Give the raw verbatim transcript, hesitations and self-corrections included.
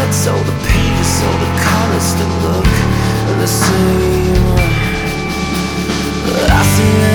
So the pages, so the colors that look the same. I see